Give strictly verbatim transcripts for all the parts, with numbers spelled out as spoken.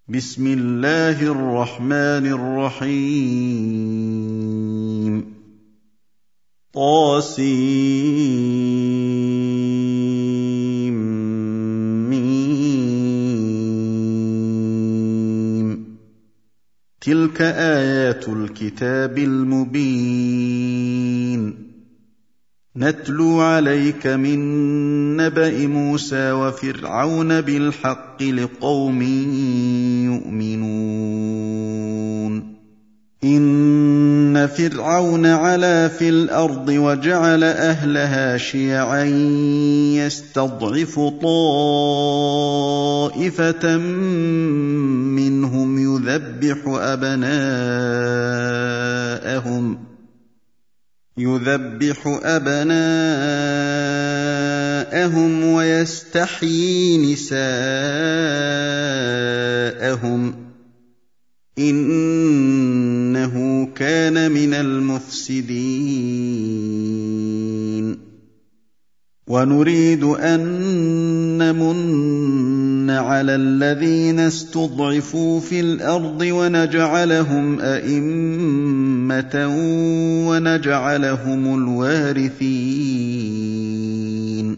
بسم الله الرحمن الرحيم طاسيم تلك آيات الكتاب المبين نتلو عليك من نبأ موسى وفرعون بالحق لقوم يؤمنون إن فرعون علا في الأرض وجعل أهلها شيعا يستضعف طائفة منهم يذبح أبناءهم يذبح أبناءهم ويستحيي نساءهم إنه كان من المفسدين ونريد أن نمن على الذين استضعفوا في الأرض ونجعلهم أئمة ونجعلهم الوارثين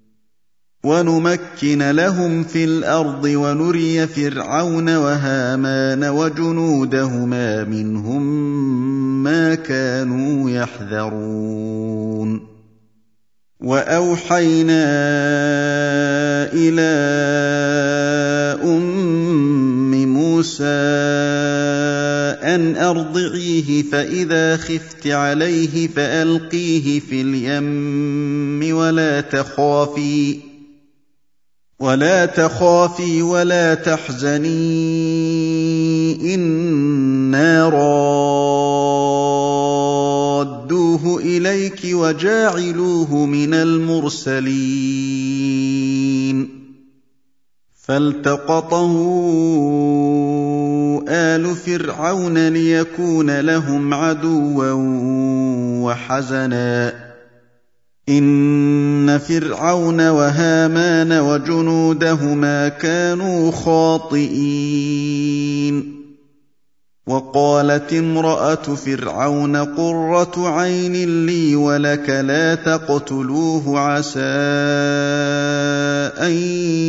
ونمكن لهم في الأرض ونري فرعون وهامان وجنودهما منهم ما كانوا يحذرون وأوحينا إلى أم موسى أن أرضعيه فإذا خفت عليه فألقيه في اليم ولا تخافي ولا تخافي ولا تحزني إنا رادوه إليك وجاعلوه من المرسلين فالتقطه آل فرعون ليكون لهم عدوا وحزنا إن فرعون وهامان وجنودهما كانوا خاطئين وقالت امرأة فرعون قرة عين لي ولك لا تقتلوه عسى أن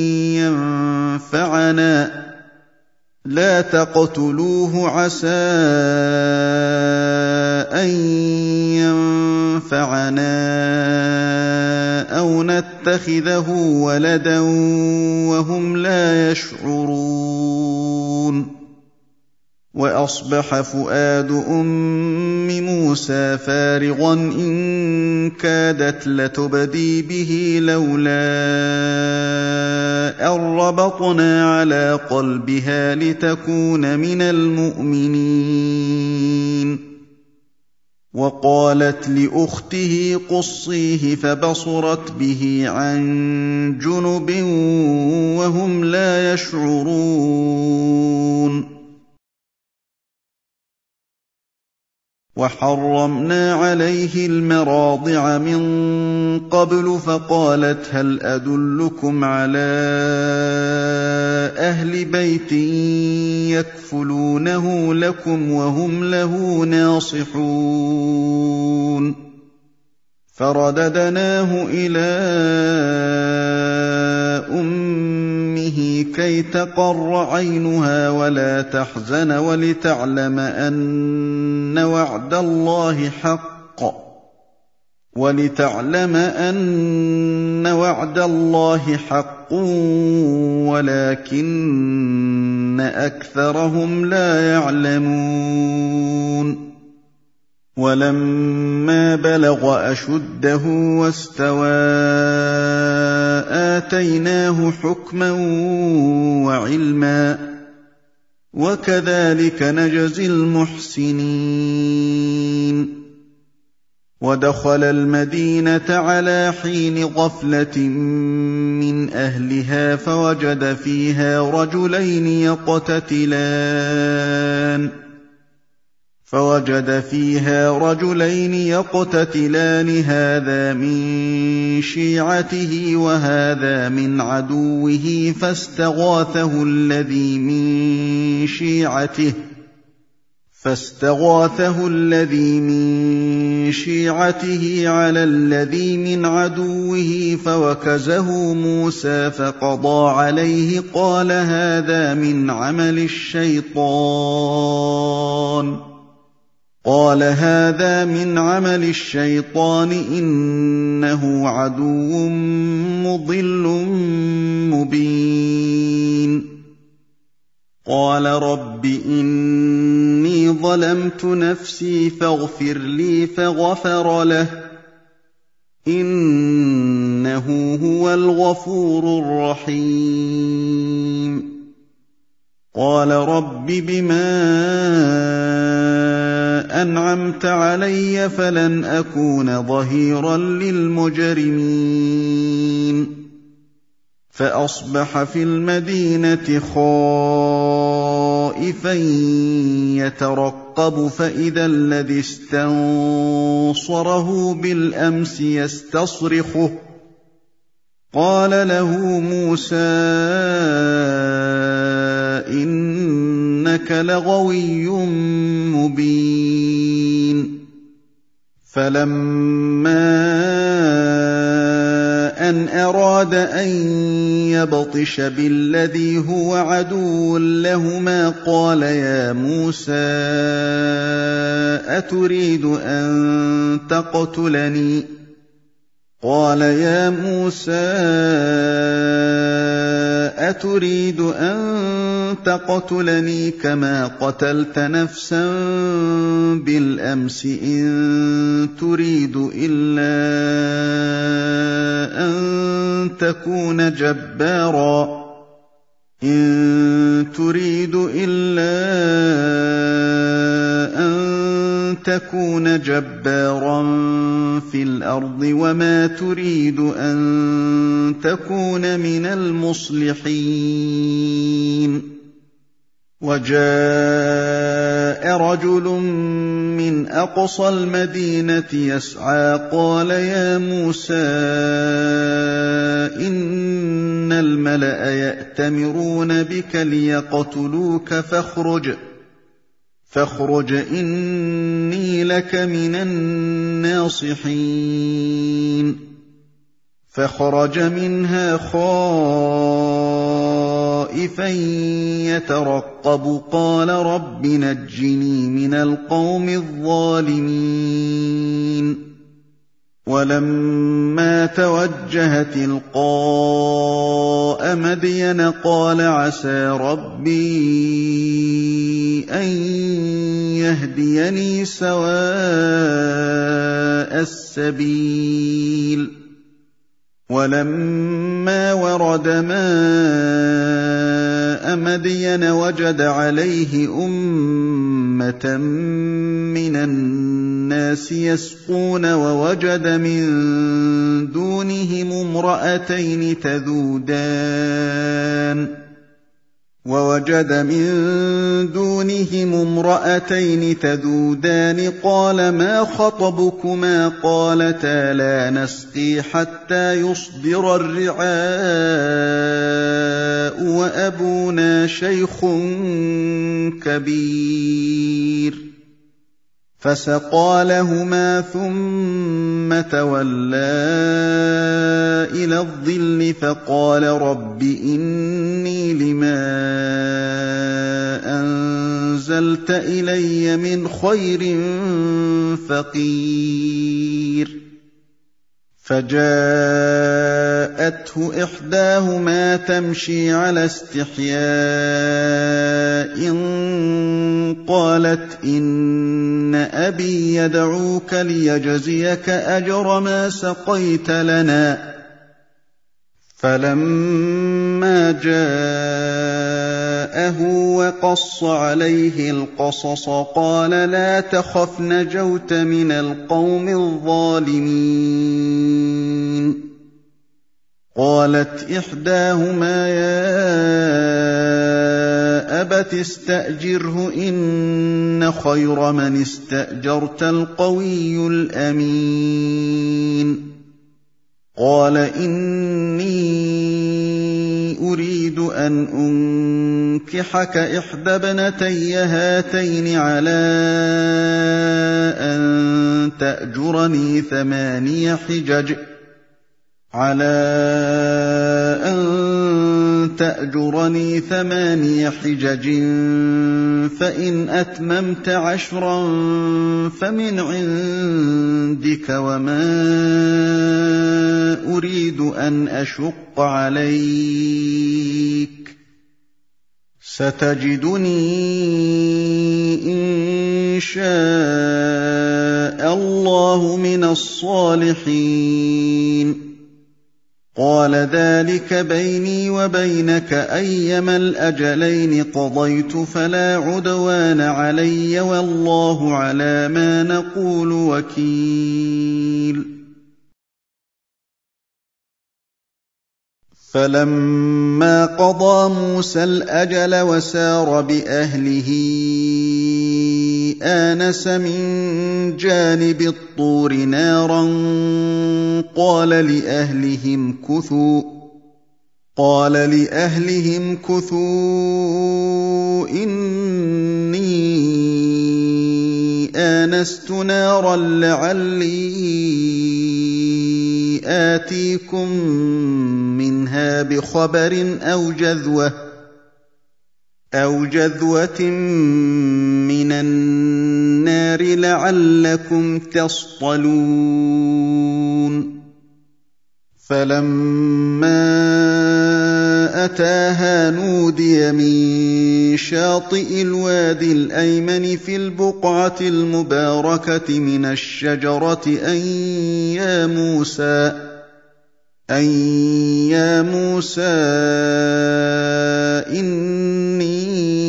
ينفعنا لا تقتلوه عسى أن ينفعنا أو نتخذه ولدا وهم لا يشعرون وأصبح فؤاد أم موسى فارغا إن كادت لتبدي به لولا أن ربطنا على قلبها لتكون من المؤمنين وقالت لأخته قصيه فبصرت به عن جنب وهم لا يشعرون وحرمنا عليه المراضع من قبل فقالت هل أدلكم على أهل بيت يكفلونه لكم وهم له ناصحون فرددناه إلى أمه كي تقر عينها ولا تحزن ولتعلم أن وعد الله حق ولتعلم أن وعد الله حق ولكن أكثرهم لا يعلمون ولما بلغ أشده واستوى آتيناه حكما وعلما وكذلك نجزي المحسنين ودخل المدينة على حين غفلة من أهلها فوجد فيها رجلين يقتتلان فوجد فيها رجلين يقتتلان هذا من شيعته وهذا من عدوه فاستغاثه الذي من شيعته فاستغاثه الذي من شيعته على الذي من عدوه فوكزه موسى فقضى عليه قال هذا من عمل الشيطان قال هذا من عمل الشيطان إنه عدو مضل مبين قال رب إني ظلمت نفسي فاغفر لي فغفر له إنه هو الغفور الرحيم قال رب بما أنعمت علي فلن أكون ظهيرا للمجرمين فأصبح في المدينة خائفا يترقب فإذا الذي استنصره بالأمس يستصرخه قال له موسى إنك لغوي مبين فلما أن أراد أن يبطش بالذي هو عدو لهما قال يا موسى أتريد أن تقتلني قال يا موسى أتريد أن تقتلني كما قتلت نفسا بالأمس إن تريد إلا أن تكون جبارا إن تريد إلا أن تكون جبارا في الأرض وما تريد أن تكون من المصلحين وجاء رجل من أقصى المدينة يسعى قال يا موسى إن الملأ يأتمرون بك ليقتلوك فاخرج فاخرج إني لك من الناصحين فخرج منها خائفا يترقب قال رب نجني من القوم الظالمين ولما توجه تلقاء مدين قال عسى ربي أن يهديني سواء السبيل ولما ورد ماء مدين وجد عليه أمة من الناس يسقون ووجد من دونهم امرأتين تذودان ووجد من دونهم امرأتين تذودان قال ما خطبكما قالتا لا نسقي حتى يصدر الرعاء وأبونا شيخ كبير فسقى لهما ثم تولى إلى الظل فقال رب إني لما أنزلت إلي من خير فقير فجاءته إحداهما تمشي على استحياء قالت إن أبي يدعوك ليجزيك أجر ما سقيت لنا فلما جاءه وقص عليه القصص قال لا تخف نجوت من القوم الظالمين قالت إحداهما يا أبت استأجره إن خير من استأجرت القوي الأمين قال إني أريد أن أنكحك إحدى ابنتي هاتين على أن تأجرني ثماني حجج على أن تأجرني ثماني حجج فإن أتممت عشرا فمن عندك وما أريد أن أشق عليك ستجدني إن شاء الله من الصالحين قال ذلك بيني وبينك أيما الأجلين قضيت فلا عدوان علي والله على ما نقول وكيل فلما قضى موسى الأجل وسار بأهله آنس من جانب الطور نارا قال لأهلهم كثوا قال لأهلهم كثوا إني آنست نارا لعلي آتيكم منها بخبر أو جذوة أو جذوة من النار لعلكم تصطلون فلما أتاها نودي من شاطئ الوادي الأيمن في البقعة المباركة من الشجرة أن يا موسى أن يا موسى إني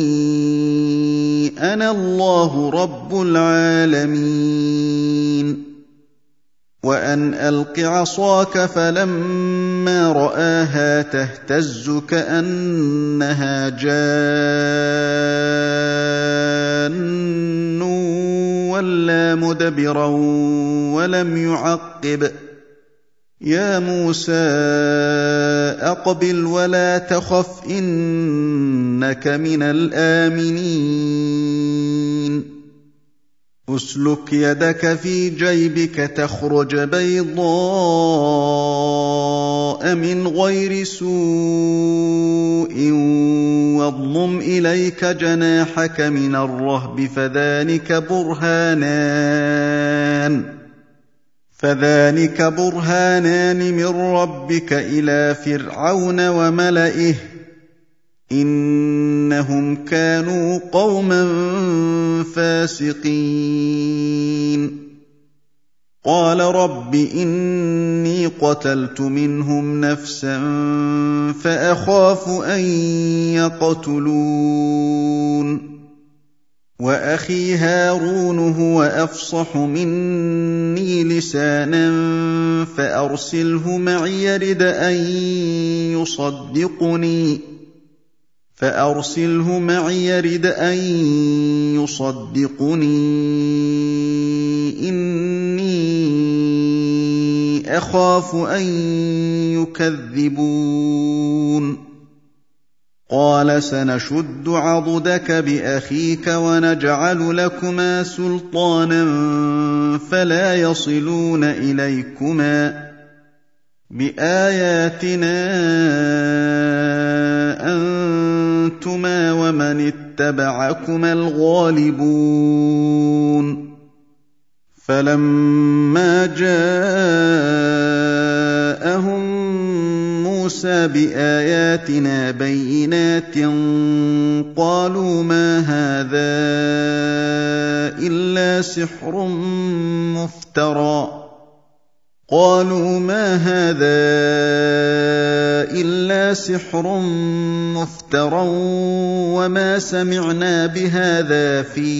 أنا الله رب العالمين وأن ألق عصاك فلما رآها تهتز كأنها جان ولا مدبرا ولم يعقب يا موسى أقبل ولا تخف إنك من الآمنين أسلك يدك في جيبك تخرج بيضاء من غير سوء واضمم إليك جناحك من الرهب فذلك برهانان فذلك برهانان من ربك إلى فرعون وملئه إنهم كانوا قوما فاسقين قال رب إني قتلت منهم نفسا فأخاف أن يقتلون وأخي هارون هو أفصح مني لسانا فأرسله معي يرد أن يصدقني فأرسله معي يرد أن يصدقني إني أخاف أن يكذبون قال سنشد عضدك بأخيك ونجعل لكما سلطانا فلا يصلون إليكما بآياتنا أنتما ومن اتبعكما الغالبون فلما جاءهم موسى بآياتنا بينات قالوا ما هذا إلا سحر مفترى قالوا ما هذا إلا سحر مفترى وما سمعنا بهذا في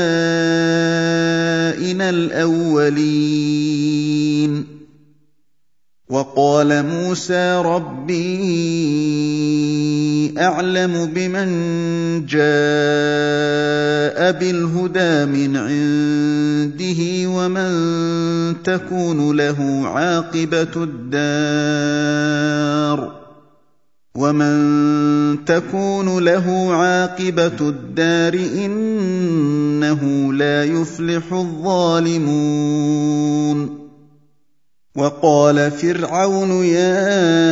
آبائنا الأولين وقال موسى ربي أعلم بمن جاء بالهدى من عنده ومن تكون له عاقبة الدار ومن تكون له عاقبة الدار إنه لا يفلح الظالمون وقال فرعون يا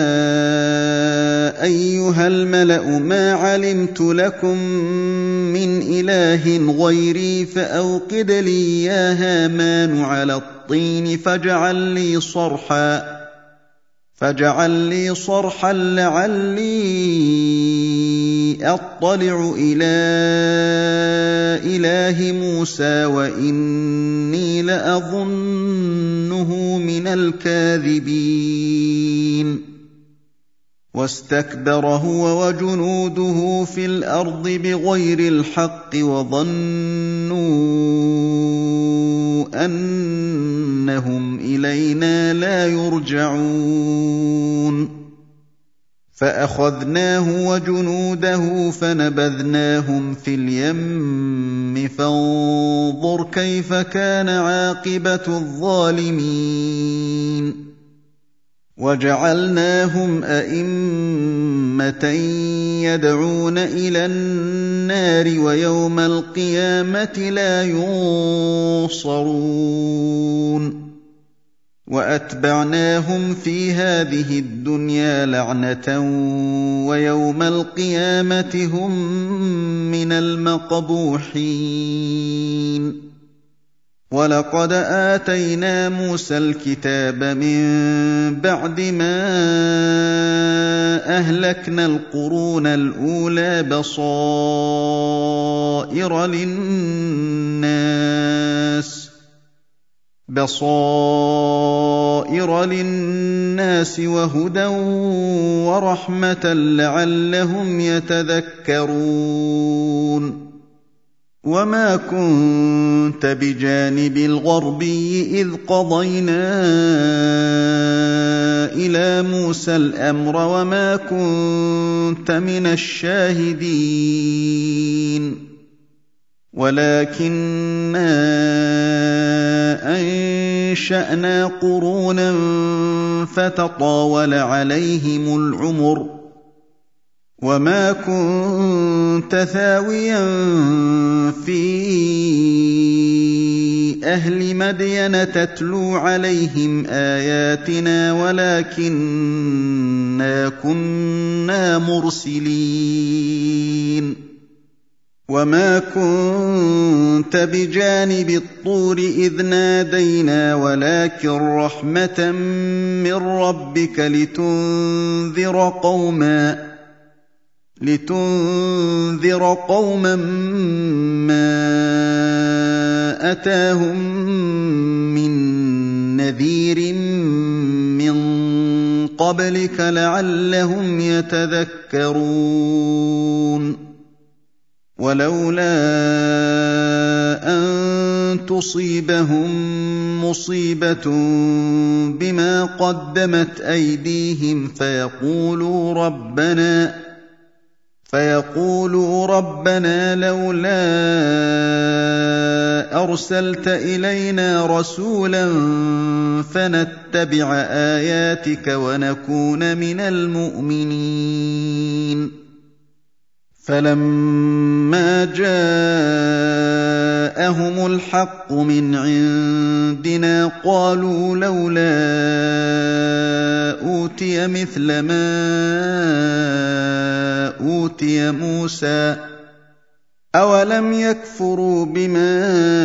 أيها الملأ ما علمت لكم من إله غيري فأوقد لي يا هامان على الطين فاجعل لي صرحا فاجعل لي صرحا لعلي أطلع إلى إله موسى وإني لأظنه من الكاذبين واستكبر هو وجنوده في الأرض بغير الحق وظنوا أنهم إلينا لا يرجعون فأخذناه وجنوده فنبذناهم في اليم فانظر كيف كان عاقبة الظالمين وجعلناهم أئمة يدعون إلى النار ويوم القيامة لا ينصرون وأتبعناهم في هذه الدنيا لعنة ويوم القيامة هم من المقبوحين ولقد آتينا موسى الكتاب من بعد ما أهلكنا القرون الأولى بصائر للناس بصائر للناس وهدى ورحمة لعلهم يتذكرون وما كنت بجانب الغربي إذ قضينا إلى موسى الأمر وما كنت من الشاهدين ولكننا أنشأنا قرونا فتطاول عليهم العمر وما كنت ثاويا في أهل مدين تتلو عليهم آياتنا ولكننا كنا مرسلين وما كنت بجانب الطور إذ نادينا ولكن رحمة من ربك لتنذر قوما لتنذر قوما ما أتاهم من نذير من قبلك لعلهم يتذكرون ولولا أن تصيبهم مصيبة بما قدمت أيديهم فيقولوا ربنا فيقولوا ربنا لولا أرسلت إلينا رسولا فنتبع آياتك ونكون من المؤمنين فلما جاءهم الحق من عندنا قالوا لولا أوتي مثل ما أوتي موسى أولم يكفروا بما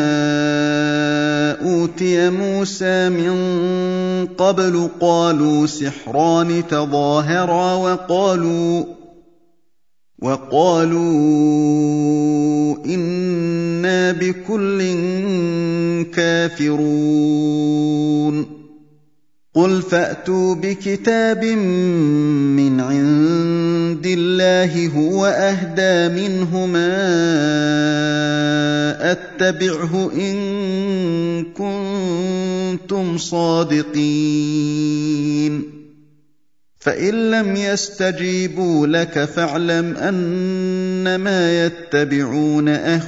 أوتي موسى من قبل قالوا سحران تظاهرا وقالوا وقالوا إنا بكل كافرون قُلْ فَأْتُوا بِكِتَابٍ مِّنْ عِندِ اللَّهِ هُوَ أَهْدَىٰ مِنْهُمَا أَتَّبِعْهُ إِن كُنتُمْ صَادِقِينَ فَإِن لَّمْ يَسْتَجِيبُوا لَكَ فَاعْلَمْ أَنَّمَا يَتَّبِعُونَ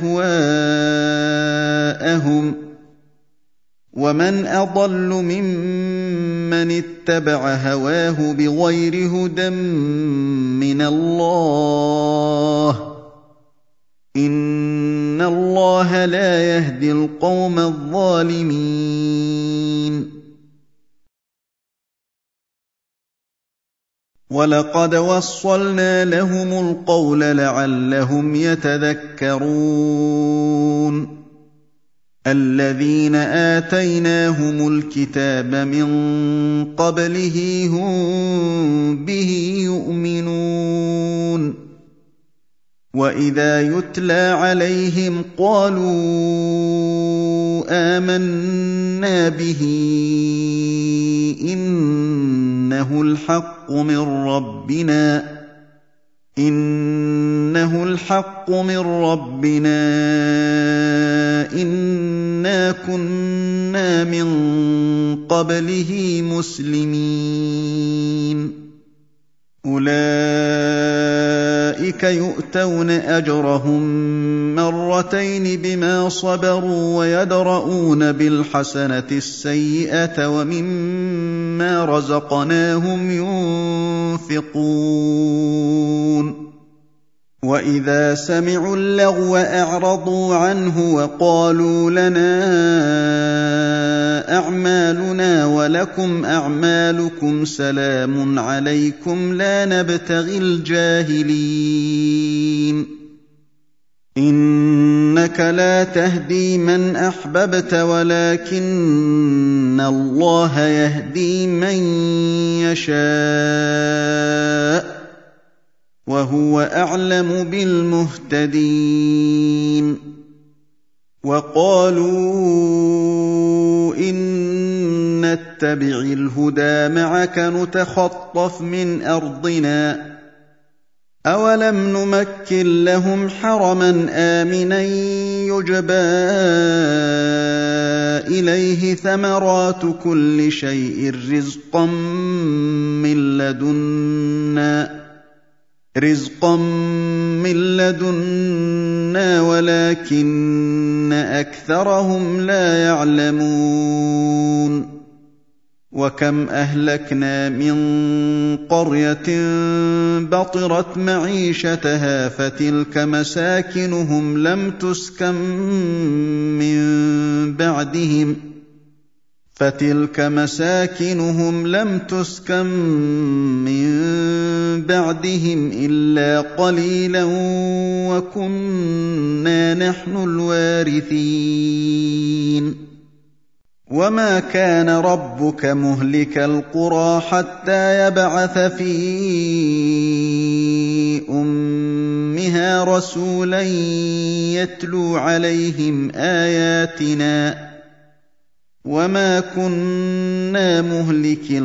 أَهْوَاءَهُمْ ۚ وَمَنْ أَضَلُّ مِمَّنِ اتَّبَعَ هَوَاهُ بِغَيْرِ هُدًى مِّنَ اللَّهِ ۚ إِنَّ اللَّهَ لَا يَهْدِي الْقَوْمَ الظَّالِمِينَ وَلَقَدْ وَصَّلْنَا لَهُمُ الْقَوْلَ لَعَلَّهُمْ يَتَذَكَّرُونَ الَّذِينَ آتَيْنَاهُمُ الْكِتَابَ مِن قَبْلِهِ هُم بِهِ يُؤْمِنُونَ وَإِذَا يُتْلَىٰ عَلَيْهِمْ قَالُوا آمَنَّا بِهِ إِنَّهُ الْحَقُّ مِن رَّبِّنَا إِنَّهُ الْحَقُّ مِن رَّبِّنَا إِنَّا كُنَّا مِن قَبْلِهِ مُسْلِمِينَ أُولَٰئِكَ يُؤْتَوْنَ أَجْرَهُم مَّرَّتَيْنِ بِمَا صَبَرُوا وَيَدْرَءُونَ بِالْحَسَنَةِ السَّيِّئَةَ وَمِمَّا رَزَقْنَاهُمْ يُنفِقُونَ وَإِذَا سَمِعُوا اللَّغْوَ أَعْرَضُوا عَنْهُ وَقَالُوا لَنَا أَعْمَالُنَا وَلَكُمْ أَعْمَالُكُمْ سَلَامٌ عَلَيْكُمْ لَا نَبْتَغِي الْجَاهِلِينَ إِنَّكَ لَا تَهْدِي مَنْ أَحْبَبْتَ وَلَٰكِنَّ اللَّهَ يَهْدِي مَن يَشَاءُ ۚ وَهُوَ أَعْلَمُ بِالْمُهْتَدِينَ وَقَالُوا إِن نَّتَّبِعِ الْهُدَىٰ مَعَكَ نُتَخَطَّفْ مِنْ أَرْضِنَا ۚ أَوَلَمْ نُمَكِّن لَّهُمْ حَرَمًا آمِنًا يُجْبَىٰ إِلَيْهِ ثَمَرَاتُ كُلِّ شَيْءٍ رِّزْقًا مِّن لَّدُنَّا رِزْقًا مِّن لَّدُنَّا وَلَٰكِنَّ أَكْثَرَهُمْ لَا يَعْلَمُونَ وَكَمْ أَهْلَكْنَا مِن قَرْيَةٍ بَطِرَتْ مَعِيشَتَهَا فَتِلْكَ مَسَاكِنُهُمْ لَمْ تُسْكَن مِّن بَعْدِهِمْ فَتِلْكَ مَسَاكِنُهُمْ لَمْ تُسْكَن مِّن بَعْدِهِمْ إِلَّا قَلِيلًا وَكُنَّا نَحْنُ الْوَارِثِينَ وَمَا كَانَ رَبُّكَ مُهْلِكَ الْقُرَىٰ حَتَّىٰ يَبْعَثَ فِي أُمِّهَا رَسُولًا يَتْلُو عَلَيْهِمْ آيَاتِنَا ۚ وَمَا كُنَّا مُهْلِكِي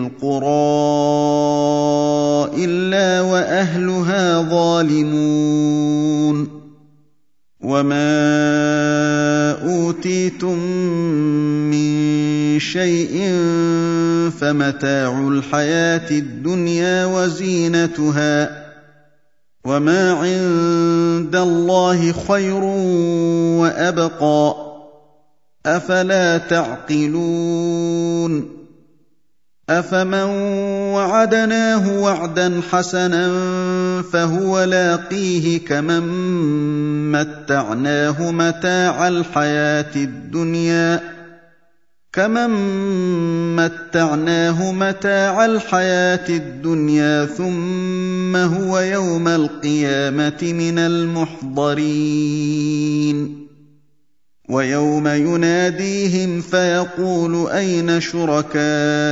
الْقُرَىٰ إِلَّا وَأَهْلُهَا ظَالِمُونَ وَمَا أُوتِيتُم مِّن شَيْءٍ فَمَتَاعُ الْحَيَاةِ الدُّنْيَا وَزِينَتُهَا ۚ وَمَا عِندَ اللَّهِ خَيْرٌ وَأَبْقَىٰ ۚ أَفَلَا تَعْقِلُونَ أَفَمَن وَعَدْنَاهُ وَعْدًا حَسَنًا فَهُوَ لَاقِيهِ كَمَن مَّتَّعْنَاهُ مَتَاعَ الْحَيَاةِ الدُّنْيَا كَمَن مَّتَّعْنَاهُ مَتَاعَ الْحَيَاةِ الدُّنْيَا ثُمَّ هُوَ يَوْمَ الْقِيَامَةِ مِنَ الْمُحْضَرِينَ وَيَوْمَ يُنَادِيهِمْ فَيَقُولُ أَيْنَ شُرَكَائِيَ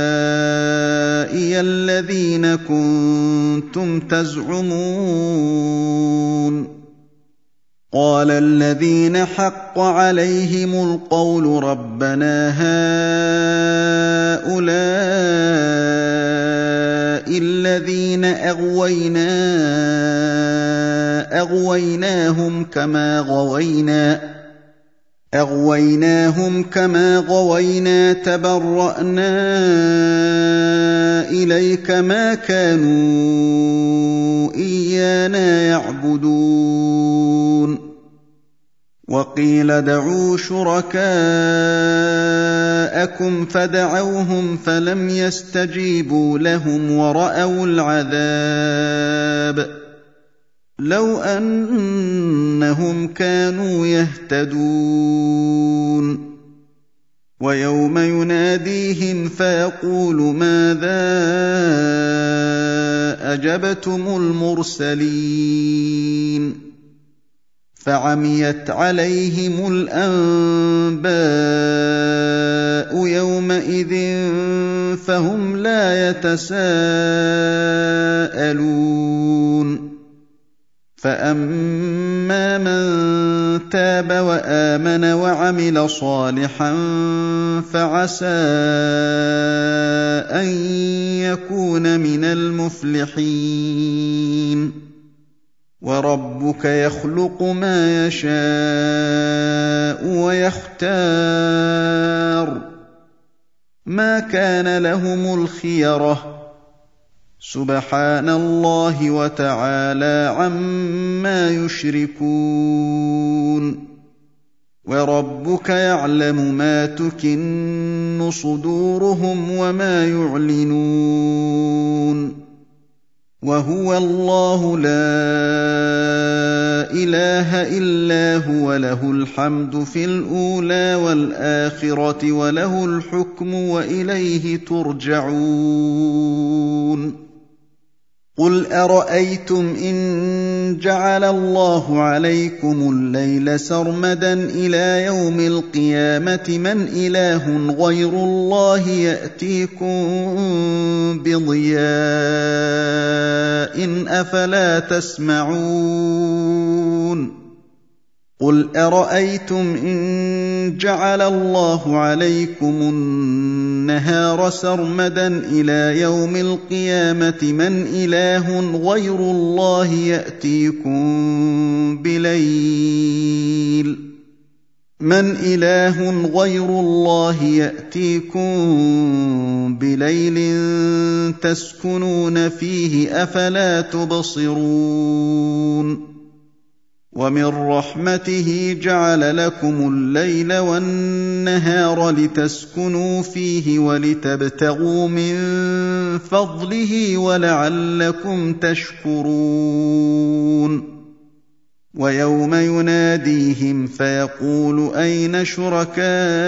الَّذِينَ كُنتُمْ تَزْعُمُونَ قال الذين حق عليهم القول ربنا هؤلاء الذين أغوينا أغويناهم كما غوينا أغويناهم كما غوينا تبرأنا إليك ما كانوا إيانا يعبدون وقيل ادعوا شركاءكم فدعوهم فلم يستجيبوا لهم ورأوا العذاب لو أنهم كانوا يهتدون ويوم يناديهم فيقول ماذا أجبتم المرسلين فعميت عليهم الأنباء يومئذ فهم لا يتساءلون فأما من تاب وآمن وعمل صالحا فعسى أن يكون من المفلحين وربك يخلق ما يشاء ويختار ما كان لهم الخيرة سبحان الله وتعالى عما يشركون وربك يعلم ما تكن صدورهم وما يعلنون وهو الله لا إله إلا هو له الحمد في الأولى والآخرة وله الحكم وإليه ترجعون قل أرأيتم إن جعل الله عليكم الليل سرمدا إلى يوم القيامة من إله غير الله يأتيكم بضياء أفلا تسمعون قل أرأيتم إن جعل الله عليكم النهار سرمدا إلى يوم القيامة من إله غير الله يأتيكم بليل من إله غير الله يأتيكم بليل تسكنون فيه أفلا تبصرون ومن رحمته جعل لكم الليل والنهار لتسكنوا فيه ولتبتغوا من فضله ولعلكم تشكرون ويوم يناديهم فيقول أين شركائي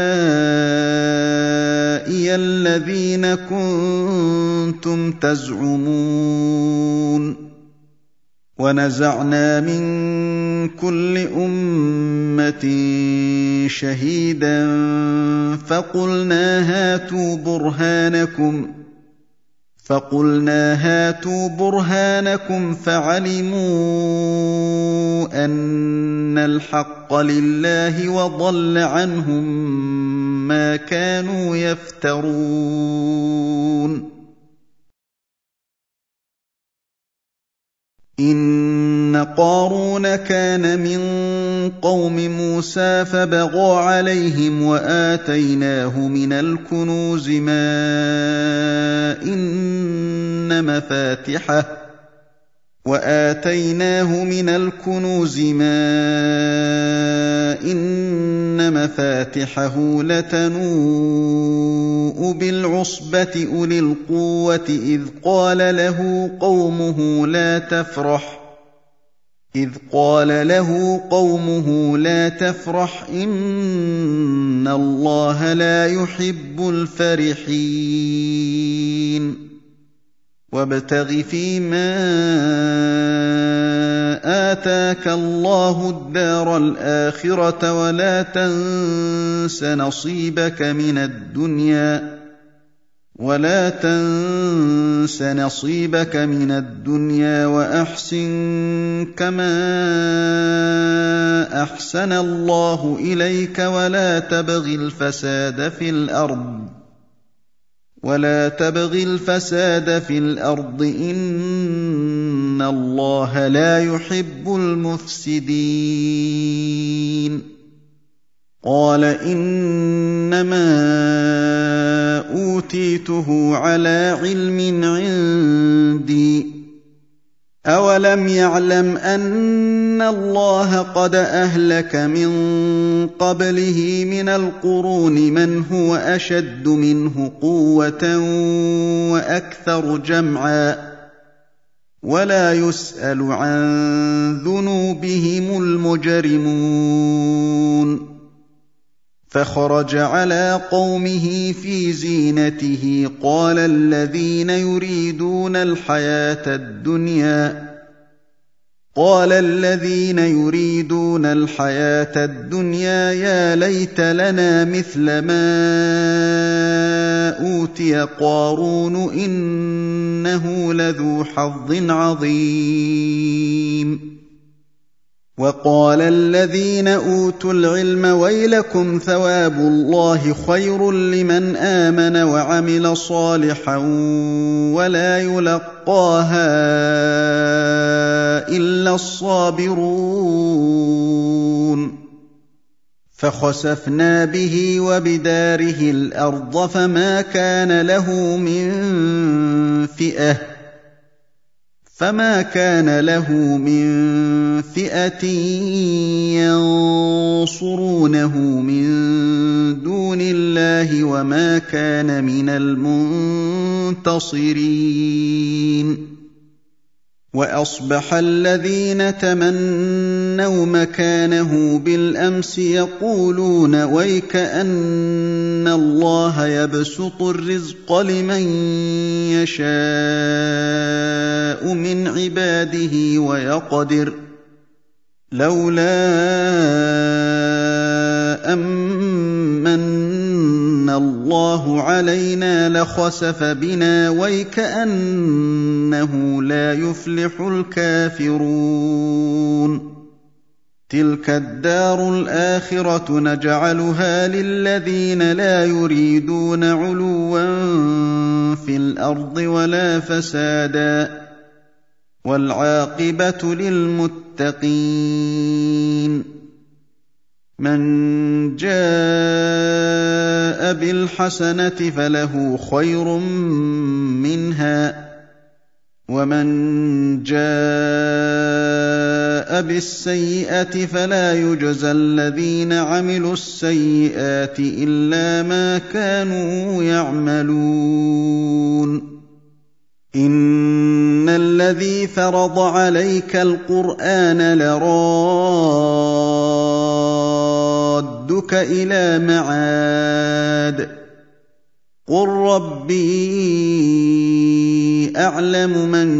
الذين كنتم تزعمون ونزعنا من كل أمة شهيدا فقلنا هاتوا برهانكم فقلنا هاتوا برهانكم فعلموا أن الحق لله وضل عنهم ما كانوا يفترون إن قارون كان من قوم موسى فبغى عليهم وآتيناه من الكنوز ما إن مفاتحه وآتيناه من الكنوز ما إن مفاتحه لتنوء بالعصبة أولي القوة إذ قال له قومه لا تفرح إذ قال له قومه لا تفرح إن الله لا يحب الفرحين وابتغ فيما آتاك الله الدار الآخرة ولا تنس نصيبك من الدنيا ولا تنس نصيبك من الدنيا وأحسن كما أحسن الله إليك ولا تبغ الفساد في الأرض ولا تبغ الفساد في الأرض إن الله لا يحب المفسدين قال إنما أوتيته على علم عندي أولم يعلم أن الله قد أهلك من قبله من القرون من هو أشد منه قوة وأكثر جمعا ولا يسأل عن ذنوبهم المجرمون فخرج على قومه في زينته قال الذين يريدون الحياة الدنيا قال الذين يريدون الحياة الدنيا يا ليت لنا مثل ما أوتي قارون إنه لذو حظ عظيم وقال الذين أوتوا العلم ويلكم ثواب الله خير لمن آمن وعمل صالحا ولا يلقاها إلا الصابرون فخسفنا به وبداره الأرض فما كان له من فئة فما كان له من فئة ينصرونه من دون الله وما كان من المنتصرين وأصبح الذين تمنوا مكانه بالأمس يقولون ويك أن الله يبسط الرزق لمن يشاء من عباده ويقدر لولا أمن الله علينا لخسف بنا ويكأنه لا يفلح الكافرون تلك الدار الآخرة نجعلها للذين لا يريدون علوا في الأرض ولا فسادا والعاقبة للمتقين من جاء بالحسنة فله خير منها ومن جاء بالسيئة فلا يجزى الذين عملوا السيئات إلا ما كانوا يعملون إن الذي فرض عليك القرآن لرادك إلى معاد قل ربي أعلم من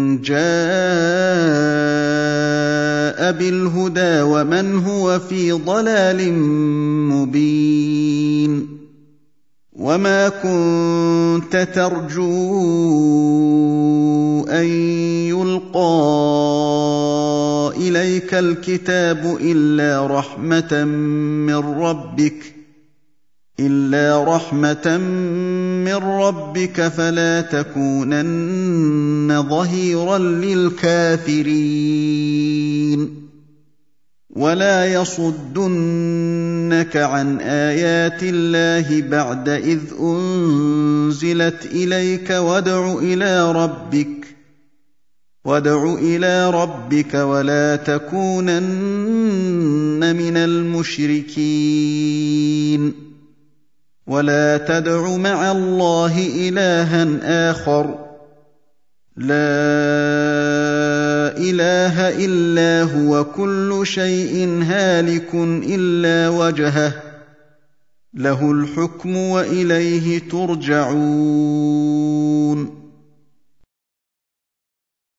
جاء بالهدى ومن هو في ضلال مبين وما كنت ترجو أن يلقى إليك الكتاب إلا رحمة من ربك إلا رحمة من ربك فلا تكونن ظهيرا للكافرين ولا يصدنك عن آيات الله بعد إذ أنزلت إليك وادع إلى ربك وادع إلى ربك ولا تكونن من المشركين ولا تدع مع الله إلها آخر لا إله إلا هو كل شيء هالك إلا وجهه له الحكم وإليه ترجعون